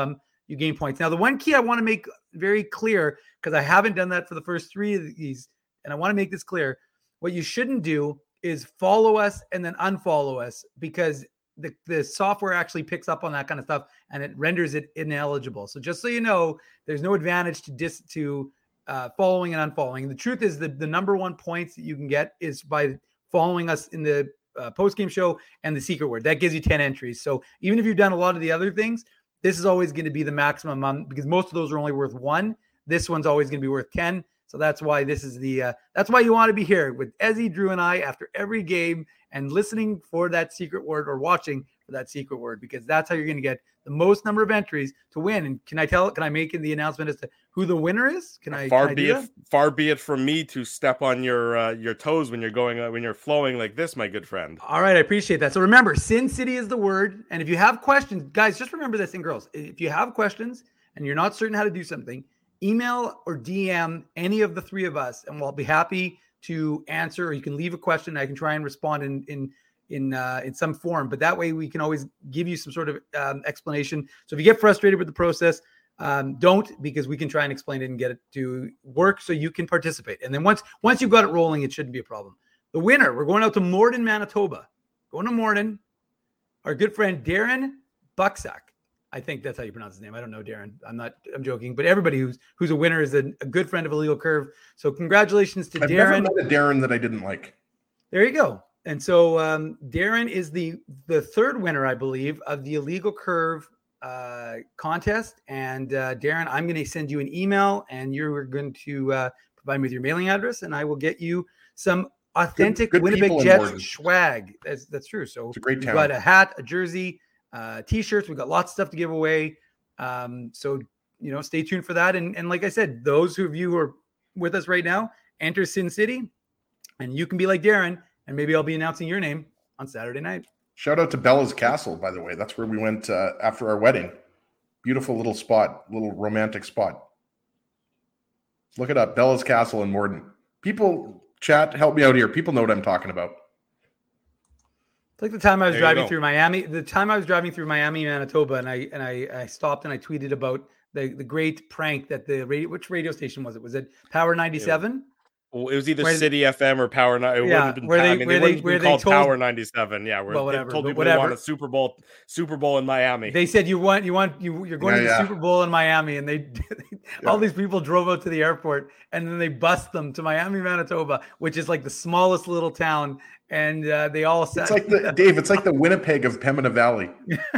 you gain points. Now, the one key I want to make very clear, because I haven't done that for the first three of these, and I want to make this clear, what you shouldn't do is follow us and then unfollow us, because the, the software actually picks up on that kind of stuff and it renders it ineligible. So just so you know, there's no advantage to dis to uh, following and unfollowing. The truth is that the number one points that you can get is by following us in the uh, post-game show and the secret word. That gives you ten entries. So even if you've done a lot of the other things, this is always going to be the maximum um, because most of those are only worth one. This one's always going to be worth ten. So that's why this is the, uh, that's why you want to be here with Ezzy, Drew, and I after every game and listening for that secret word or watching for that secret word, because that's how you're going to get the most number of entries to win. And can I tell, can I make the announcement as to who the winner is? Can I, far can I be it, far be it from me to step on your, uh, your toes when you're going, uh, when you're flowing like this, my good friend. All right. I appreciate that. So remember, Sin City is the word. And if you have questions, guys, just remember this, and girls, if you have questions and you're not certain how to do something, email or D M any of the three of us, and we'll be happy to answer. Or you can leave a question. I can try and respond in in in uh, in some form. But that way, we can always give you some sort of um, explanation. So if you get frustrated with the process, um, don't, because we can try and explain it and get it to work so you can participate. And then once once you've got it rolling, it shouldn't be a problem. The winner, we're going out to Morden, Manitoba. Going to Morden. Our good friend Darren Bucksack. I think that's how you pronounce his name. I don't know, Darren. I'm not, I'm joking, but everybody who's, who's a winner is a, a good friend of Illegal Curve. So congratulations to I've Darren. Never met a Darren that I didn't like. There you go. And so um, Darren is the, the third winner, I believe, of the Illegal Curve uh, contest. And uh, Darren, I'm going to send you an email, and you're going to uh, provide me with your mailing address, and I will get you some authentic good, good Winnipeg Jets swag. That's, that's true. So it's a great town. You've got a hat, a jersey, uh t-shirts. We've got lots of stuff to give away, um so you know, stay tuned for that. And, and like I said, those of you who are with us right now, enter Sin City and you can be like Darren, and maybe I'll be announcing your name on Saturday night. Shout out to Bella's Castle, by the way. That's where we went uh, after our wedding. Beautiful little spot, little romantic spot. Look it up, Bella's Castle in Morden. People, chat, help me out here. People know what I'm talking about. It's like the time I was there driving through Miami, the time I was driving through Miami, Manitoba, and I and I, I stopped and I tweeted about the, the great prank that the radio, which radio station was it? Was it Power ninety-seven? Well, it was either where, City F M or Power. It yeah, wouldn't have been, where they, I mean, where they, they, where been they called told, Power ninety-seven. Yeah, where well, they whatever, told people whatever. they want a Super Bowl, Super Bowl in Miami. They said you want, you want, you, you're going yeah, to the yeah. Super Bowl in Miami, and they, they yeah. all these people drove out to the airport, and then they bust them to Miami, Manitoba, which is like the smallest little town, and uh, they all sat. It's like the Dave. It's like the Winnipeg of Pembina Valley.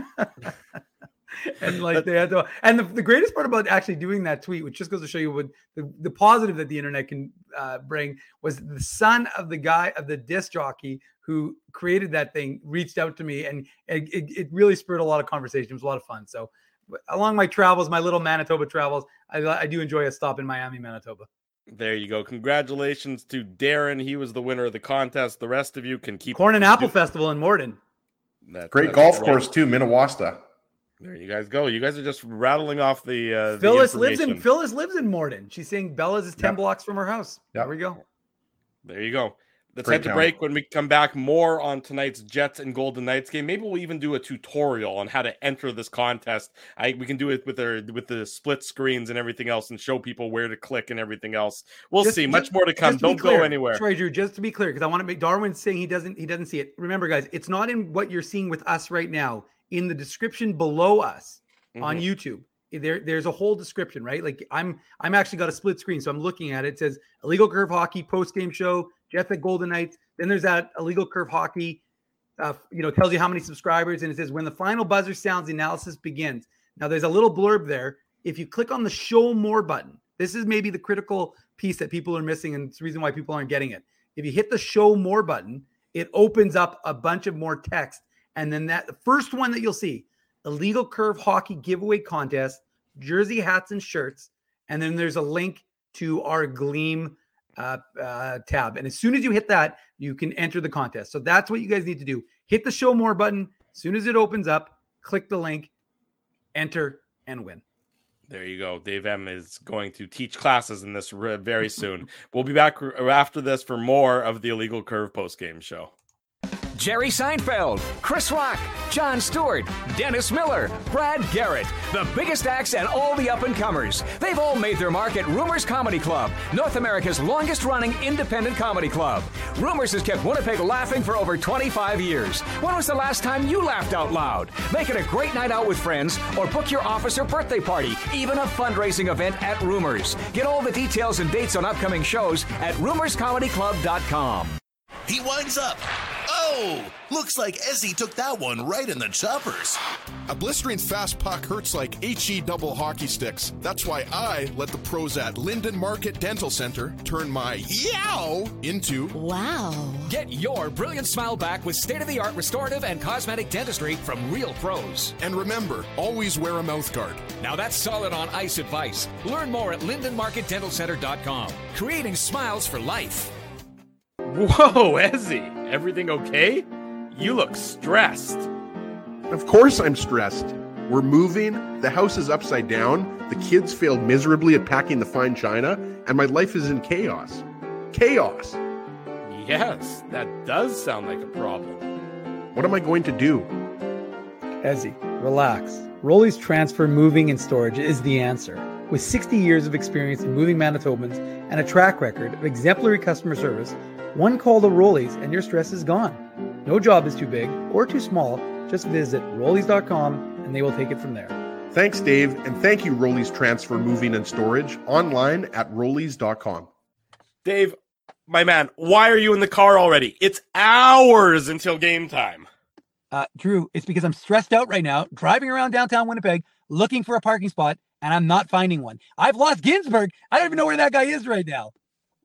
And like they had to, and the, the greatest part about actually doing that tweet, which just goes to show you what the, the positive that the internet can uh, bring, was the son of the guy of the disc jockey who created that thing reached out to me, and it, it, it really spurred a lot of conversation. It was a lot of fun. So along my travels, my little Manitoba travels, I, I do enjoy a stop in Miami, Manitoba. There you go. Congratulations to Darren. He was the winner of the contest. The rest of you can keep Corn and Apple Festival in Morden. That's, Great that's golf right. course too, Minnewasta. There you guys go. You guys are just rattling off the. Uh, Phyllis the lives in Phyllis lives in Morden. She's saying Bella's is ten yep. blocks from her house. Yep. There we go. There you go. Let's head to break. When we come back, more on tonight's Jets and Golden Knights game. Maybe we'll even do a tutorial on how to enter this contest. I we can do it with our with the split screens and everything else, and show people where to click and everything else. We'll just, see. Just, Much more to come. Don't clear, go anywhere. Sorry, Drew. Just to be clear, because I want to make Darwin's saying he doesn't he doesn't see it. Remember, guys, it's not in what you're seeing with us right now. In the description below us. Mm-hmm. On YouTube, there, there's a whole description, right? Like I'm, I'm actually got a split screen, so I'm looking at it. It says Illegal Curve Hockey post game show, Jets at Golden Knights. Then there's that Illegal Curve Hockey, uh, you know, tells you how many subscribers, and it says when the final buzzer sounds, the analysis begins. Now there's a little blurb there. If you click on the Show More button, this is maybe the critical piece that people are missing, and it's the reason why people aren't getting it. If you hit the Show More button, it opens up a bunch of more text, and then that the first one that you'll see. Illegal Curve Hockey giveaway contest, jersey, hats, and shirts. And then there's a link to our Gleam uh, uh, tab. And as soon as you hit that, you can enter the contest. So that's what you guys need to do. Hit the Show More button. As soon as it opens up, click the link, enter, and win. There you go. Dave M is going to teach classes in this very soon. We'll be back after this for more of the Illegal Curve postgame show. Jerry Seinfeld, Chris Rock, Jon Stewart, Dennis Miller, Brad Garrett, the biggest acts and all the up-and-comers. They've all made their mark at Rumors Comedy Club, North America's longest-running independent comedy club. Rumors has kept Winnipeg laughing for over twenty-five years. When was the last time you laughed out loud? Make it a great night out with friends or book your office or birthday party, even a fundraising event at Rumors. Get all the details and dates on upcoming shows at rumors comedy club dot com. He winds up. Oh, looks like Ezzy took that one right in the choppers. A blistering fast puck hurts like H E double hockey sticks. That's why I let the pros at Linden Market Dental Center turn my yow into wow. Get your brilliant smile back with state-of-the-art restorative and cosmetic dentistry from real pros. And remember, always wear a mouth guard. Now that's solid on ice advice. Learn more at linden market dental center dot com. Creating smiles for life. Whoa, Ezzy, everything okay? You look stressed. Of course I'm stressed. We're moving, the house is upside down, the kids failed miserably at packing the fine china, and my life is in chaos. Chaos! Yes, that does sound like a problem. What am I going to do? Ezzy, relax. Rolly's Transfer Moving and Storage is the answer. With sixty years of experience in moving Manitobans and a track record of exemplary customer service, one call to Rolly's and your stress is gone. No job is too big or too small. Just visit rollies dot com and they will take it from there. Thanks, Dave, and thank you, Rolly's Transfer Moving and Storage, online at rollies dot com. Dave, my man, why are you in the car already? It's hours until game time. Uh, Drew, it's because I'm stressed out right now, driving around downtown Winnipeg, looking for a parking spot, and I'm not finding one. I've lost Ginsburg. I don't even know where that guy is right now.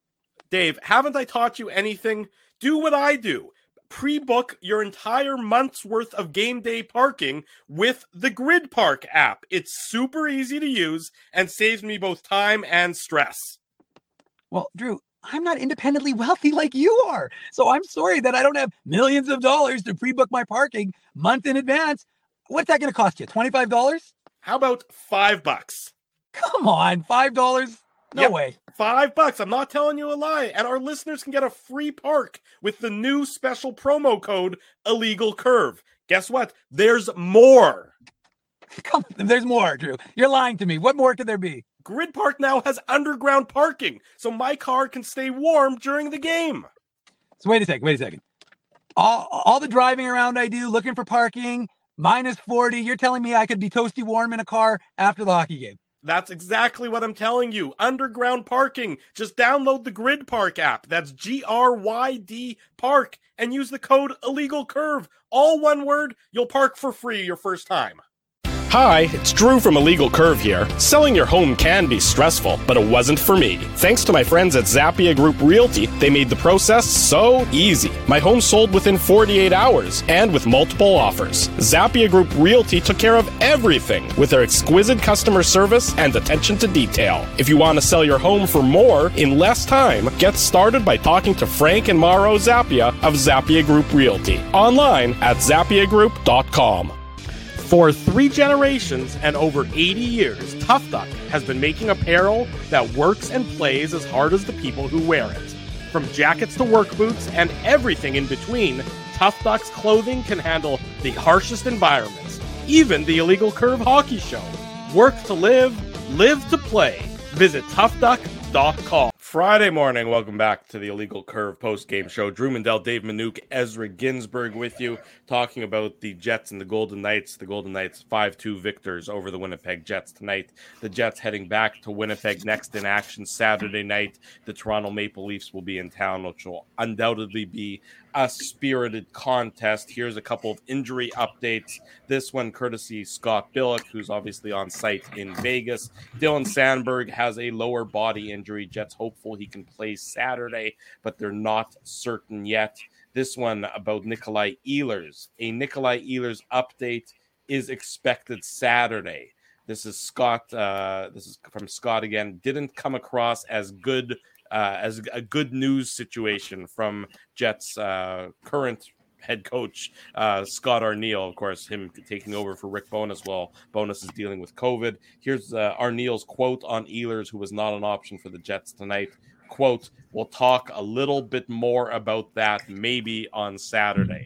Dave, haven't I taught you anything? Do what I do. Pre-book your entire month's worth of game day parking with the Grid Park app. It's super easy to use and saves me both time and stress. Well, Drew, I'm not independently wealthy like you are. So I'm sorry that I don't have millions of dollars to pre-book my parking month in advance. What's that going to cost you? twenty-five dollars? How about five bucks? Come on, five dollars? No yep, way. Five bucks. I'm not telling you a lie. And our listeners can get a free park with the new special promo code Illegal Curve. Guess what? There's more. Come on, there's more, Drew. You're lying to me. What more could there be? Grid Park now has underground parking, so my car can stay warm during the game. So wait a second, wait a second. All, all the driving around I do, looking for parking, minus forty, you're telling me I could be toasty warm in a car after the hockey game? That's exactly what I'm telling you. Underground parking. Just download the Grid Park app. That's G R Y D Park. And use the code Illegal Curve. All one word. You'll park for free your first time. Hi, it's Drew from Illegal Curve here. Selling your home can be stressful, but it wasn't for me. Thanks to my friends at Zappia Group Realty, they made the process so easy. My home sold within forty-eight hours, and with multiple offers. Zappia Group Realty took care of everything with their exquisite customer service and attention to detail. If you want to sell your home for more in less time, get started by talking to Frank and Mauro Zappia of Zappia Group Realty. Online at zappia group dot com. For three generations and over eighty years, Tough Duck has been making apparel that works and plays as hard as the people who wear it. From jackets to work boots and everything in between, Tough Duck's clothing can handle the harshest environments, even the Illegal Curve hockey show. Work to live, live to play. Visit tough duck dot com. Friday morning, welcome back to the Illegal Curve post-game show. Drew Mandel, Dave Manouk, Ezra Ginsburg with you, talking about the Jets and the Golden Knights. The Golden Knights five two victors over the Winnipeg Jets tonight. The Jets heading back to Winnipeg next in action Saturday night. The Toronto Maple Leafs will be in town, which will undoubtedly be a spirited contest. Here's a couple of injury updates. This one courtesy Scott Billick, who's obviously on site in Vegas. Dylan Sandberg has a lower body injury. Jets hopeful he can play Saturday, but they're not certain yet. This one about Nikolai Ehlers. A Nikolai Ehlers update is expected Saturday. This is Scott. Uh, this is from Scott again. Didn't come across as good Uh, as a good news situation from Jets' uh, current head coach, uh, Scott Arniel, of course, him taking over for Rick Bowness while Bowness is dealing with COVID. Here's uh, Arniel's quote on Ehlers, who was not an option for the Jets tonight. Quote, we'll talk a little bit more about that maybe on Saturday.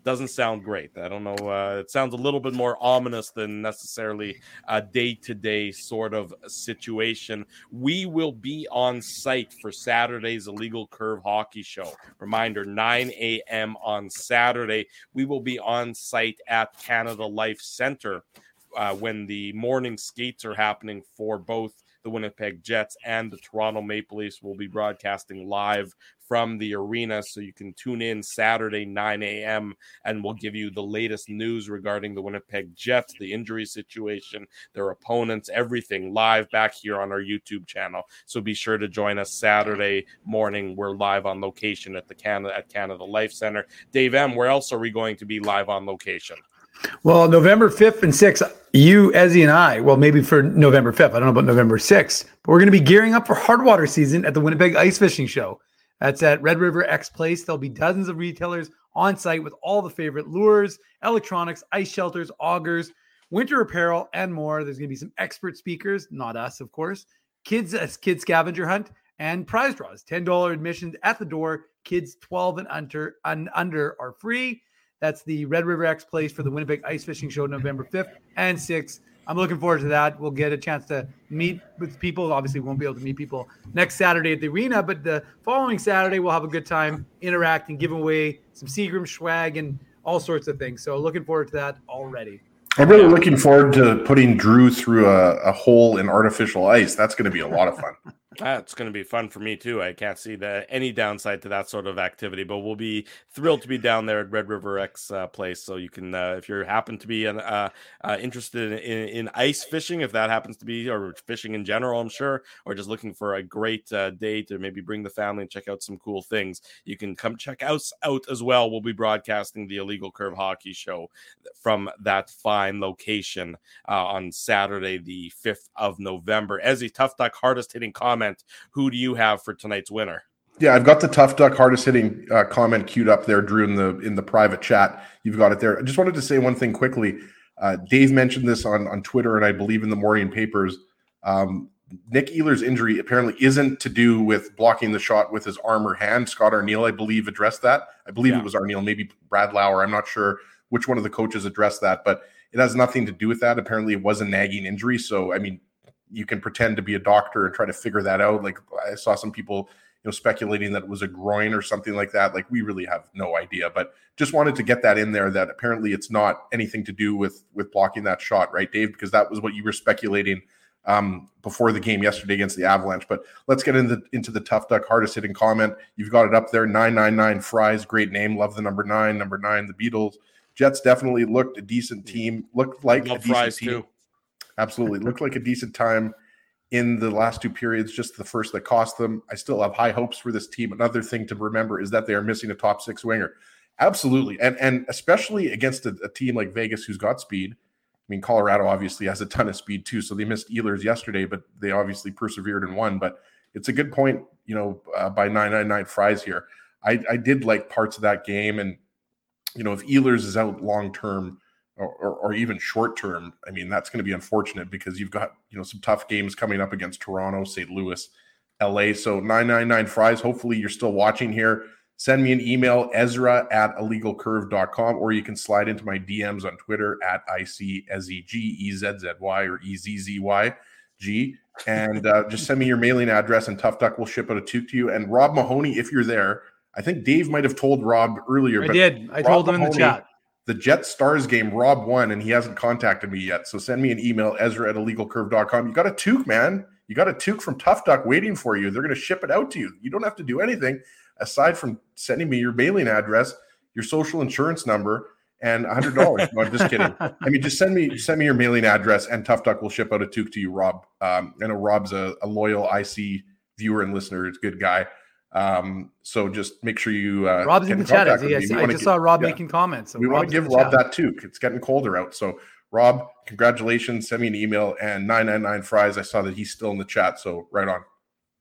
doesn't sound great. I don't know. Uh, it sounds a little bit more ominous than necessarily a day-to-day sort of situation. We will be on site for Saturday's Illegal Curve Hockey Show. Reminder, nine a.m. on Saturday. We will be on site at Canada Life Center uh, when the morning skates are happening for both the Winnipeg Jets and the Toronto Maple Leafs. Will be broadcasting live from the arena, so you can tune in Saturday, nine a.m., and we'll give you the latest news regarding the Winnipeg Jets, the injury situation, their opponents, everything live back here on our YouTube channel. So be sure to join us Saturday morning. We're live on location at the Canada at Canada Life Center. Dave M., where else are we going to be live on location? Well, November fifth and sixth, you, Ezzy, and I, well, maybe for November fifth, I don't know about November sixth, but we're going to be gearing up for hard water season at the Winnipeg Ice Fishing Show. That's at Red River X Place. There'll be dozens of retailers on site with all the favorite lures, electronics, ice shelters, augers, winter apparel, and more. There's going to be some expert speakers, not us, of course, kids, uh, kids scavenger hunt, and prize draws. ten dollars admissions at the door. Kids twelve and under, and under are free. That's the Red River X Place for the Winnipeg Ice Fishing Show, November fifth and sixth. I'm looking forward to that. We'll get a chance to meet with people. Obviously, we won't be able to meet people next Saturday at the arena, but the following Saturday, we'll have a good time interacting, giving away some Seagram swag and all sorts of things. So looking forward to that already. I'm really looking forward to putting Drew through a, a hole in artificial ice. That's going to be a lot of fun. That's going to be fun for me, too. I can't see the, any downside to that sort of activity, but we'll be thrilled to be down there at Red River X uh, Place. So you can, uh, if you happen to be uh, uh, interested in, in ice fishing, if that happens to be, or fishing in general, I'm sure, or just looking for a great uh, day to maybe bring the family and check out some cool things, you can come check us out as well. We'll be broadcasting the Illegal Curve Hockey Show from that fine location uh, on Saturday, the fifth of November. Ezzy, Tough Duck, hardest hitting comment. Who do you have for tonight's winner? Yeah, I've got the Tough Duck hardest hitting uh, comment queued up there, Drew, in the in the private chat. You've got it there. I just wanted to say one thing quickly. Uh, Dave mentioned this on, on Twitter, and I believe in the morning papers. Um, Nick Ehlers' injury apparently isn't to do with blocking the shot with his arm or hand. Scott Arniel, I believe, addressed that. I believe yeah. it was Arniel, maybe Brad Lauer. I'm not sure which one of the coaches addressed that, but it has nothing to do with that. Apparently, it was a nagging injury. So, I mean, you can pretend to be a doctor and try to figure that out. Like I saw some people, you know, speculating that it was a groin or something like that. Like we really have no idea, but just wanted to get that in there that apparently it's not anything to do with, with blocking that shot, right, Dave? Because that was what you were speculating um, before the game yesterday against the Avalanche. But let's get into, into the Tough Duck hardest hitting comment. You've got it up there. nine nine nine Fries. Great name. Love the number nine, number nine, the Beatles. Jets definitely looked a decent team. Looked like Love a decent Fries team. Too. Absolutely. Looked like a decent time in the last two periods, just the first that cost them. I still have high hopes for this team. Another thing to remember is that they are missing a top six winger. Absolutely. And and especially against a, a team like Vegas who's got speed. I mean, Colorado obviously has a ton of speed too. So they missed Ehlers yesterday, but they obviously persevered and won. But it's a good point, you know, uh, by nine nine nine Fries here. I, I did like parts of that game. And, you know, if Ehlers is out long-term, Or, or, or even short term, I mean, that's going to be unfortunate because you've got, you know, some tough games coming up against Toronto, Saint Louis, L A. So nine nine nine Fries, hopefully you're still watching here. Send me an email, Ezra at illegal curve dot com, or you can slide into my D Ms on Twitter at I C S E G E Z Z Y or E Z Z Y G. And uh, just send me your mailing address and Tough Duck will ship out a toque to you. And Rob Mahoney, if you're there, I think Dave might have told Rob earlier. I but did. I Rob told him Mahoney, in the chat. The Jets Stars game, Rob won, and he hasn't contacted me yet. So send me an email, Ezra at illegal curve dot com. You got a toque, man. You got a toque from Tough Duck waiting for you. They're going to ship it out to you. You don't have to do anything aside from sending me your mailing address, your social insurance number, and one hundred dollars. No, I'm just kidding. I mean, just send me send me your mailing address, and Tough Duck will ship out a toque to you, Rob. Um, I know Rob's a, a loyal I C viewer and listener. He's a good guy. Um, so just make sure you uh, Rob's in the chat. Yes, I just get, saw Rob yeah. making comments. So we want to give Rob that too. It's getting colder out. So Rob, congratulations. Send me an email. And nine nine nine Fries, I saw that he's still in the chat. So right on.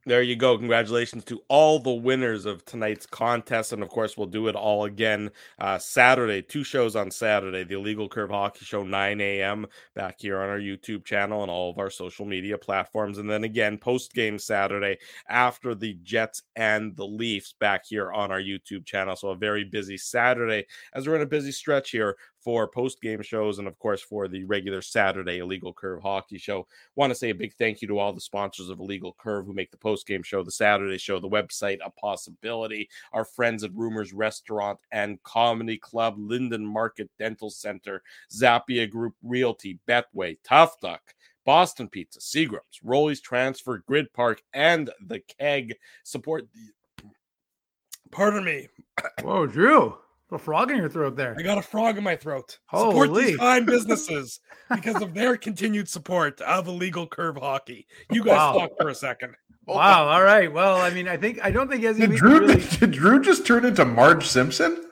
There you go. Congratulations to all the winners of tonight's contest. And of course, we'll do it all again uh, Saturday. Two shows on Saturday. The Illegal Curve Hockey Show, nine a.m. back here on our YouTube channel and all of our social media platforms. And then again, post-game Saturday after the Jets and the Leafs back here on our YouTube channel. So a very busy Saturday as we're in a busy stretch here for post-game shows and, of course, for the regular Saturday Illegal Curve Hockey Show. Want to say a big thank you to all the sponsors of Illegal Curve who make the post-game show, the Saturday show, the website a possibility, our friends at Rumors Restaurant and Comedy Club, Linden Market Dental Center, Zappia Group Realty, Betway, Tough Duck, Boston Pizza, Seagram's, Rolly's Transfer, Grid Park, and The Keg. Support the... Pardon me. Whoa, Drew. A frog in your throat there. I got a frog in my throat. Holy. Support these fine businesses because of their continued support of Illegal Curve Hockey. You guys Wow. talk for a second. Hold Wow. on. All right. Well, I mean, I think I don't think as Did Drew, really... did Drew just turn into Marge Simpson?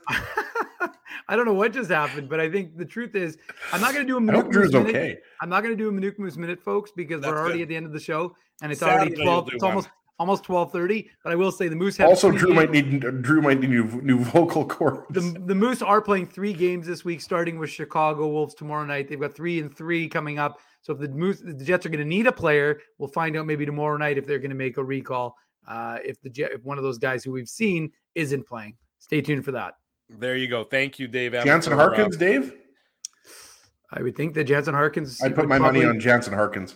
I don't know what just happened, but I think the truth is, I'm not going to do a I hope Drew's minute. okay. I'm not going to do a Manuk Moose minute, folks, because That's we're already good. at the end of the show, and it's Saturday already twelve. you'll do It's one. almost almost twelve thirty. But I will say the Moose have Also, three Drew games. might need Drew might need new new vocal cords. The, the Moose are playing three games this week, starting with Chicago Wolves tomorrow night. They've got three and three coming up. So if the Moose, the Jets are going to need a player, we'll find out maybe tomorrow night if they're going to make a recall. Uh, if the Jet, if one of those guys who we've seen isn't playing, stay tuned for that. There you go. Thank you, Dave. M, Jansen for, Harkins, uh, Dave. I would think that Jansen Harkins. I put my probably, money on Jansen Harkins.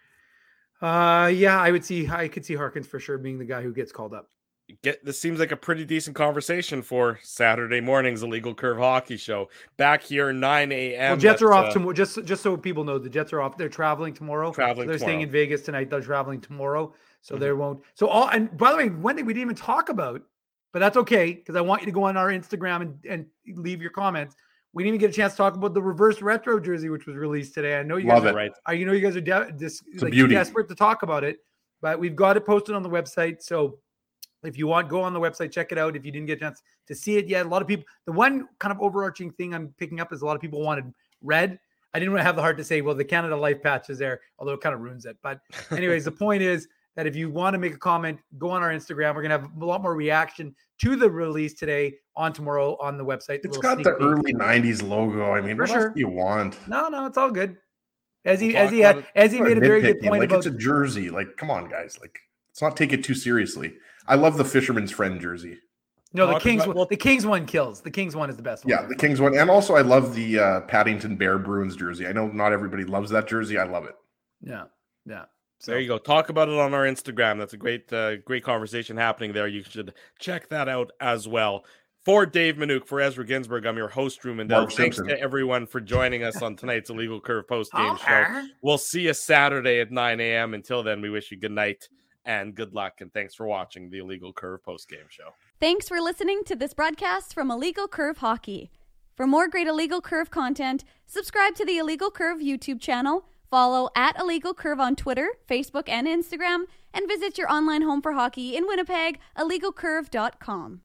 Uh, yeah, I would see. I could see Harkins for sure being the guy who gets called up. Get this seems like a pretty decent conversation for Saturday morning's Illegal Curve Hockey Show. Back here, nine a.m. Well, Jets are That's, off uh, tomorrow. Just so, just so people know, the Jets are off. They're traveling tomorrow. Traveling so they're tomorrow. staying in Vegas tonight. They're traveling tomorrow, so Mm-hmm. they won't. So all and by the way, one thing we didn't even talk about, but that's okay because I want you to go on our Instagram and, and leave your comments. We didn't even get a chance to talk about the reverse retro jersey, which was released today. I know you Love guys it. are Right. Uh, you know, you guys are de- dis- a like beauty. desperate to talk about it, but we've got it posted on the website. So if you want, go on the website, check it out. If you didn't get a chance to see it yet, a lot of people, the one kind of overarching thing I'm picking up is a lot of people wanted red. I didn't want to have the heart to say, well, the Canada Life patch is there, although it kind of ruins it. But anyways, the point is that if you want to make a comment, go on our Instagram. We're going to have a lot more reaction to the release today on tomorrow on the website. It's Little got sneak the peek. early nineties logo. I mean, For what sure. else do you want? No, no, it's all good. As he, We'll as talk he about had, it. as he What made a very good nitpicking. point like about it's a jersey. Like, come on, guys. Like, let's not take it too seriously. I love the Fisherman's Friend jersey. no, the talk Kings. about- one the Kings one kills. The Kings one is the best one. Yeah, the Kings one, and also I love the uh, Paddington Bear Bruins jersey. I know not everybody loves that jersey. I love it. Yeah, yeah. So There you go. Talk about it on our Instagram. That's a great, uh, great conversation happening there. You should check that out as well. For Dave Manuk, for Ezra Ginsburg, I'm your host, Drew Mandel. Mark Thanks Simpson. to everyone for joining us on tonight's Illegal Curve post-game show. Okay. We'll see you Saturday at nine a.m. Until then, we wish you good night and good luck. And thanks for watching the Illegal Curve post-game show. Thanks for listening to this broadcast from Illegal Curve Hockey. For more great Illegal Curve content, subscribe to the Illegal Curve YouTube channel, follow at Illegal Curve on Twitter, Facebook, and Instagram, and visit your online home for hockey in Winnipeg, illegal curve dot com.